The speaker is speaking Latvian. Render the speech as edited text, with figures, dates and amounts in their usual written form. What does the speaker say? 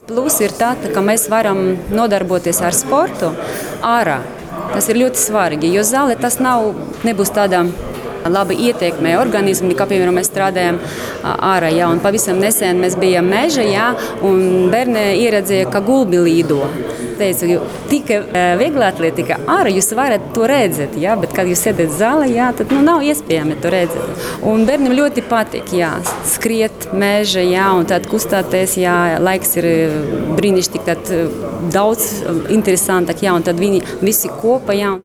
Plus ir tā, ka mēs varam nodarboties ar sportu ārā. Tas ir ļoti svarīgi, jo zāle tas nebūs tāda labi ietekmē organismu, kā piemēram mēs strādājam ārā. Ja, un pavisam nesen mēs bijām mežā, ja, un bērni ieredzēja, ka gulbi lido. Teicu, tikai viegla atletika ārā, jūs varat to redzēt, ja, bet kad jūs sēdat zālē, ja, tad nav iespējami to redzēt. Un bērniem ļoti patīk, ja, skriet mežā, ja, un tad kustāties, ja, laiks ir brīnišķīgi, tad daudz interesantāk, ja, un tad viņi visi kopā. Ja.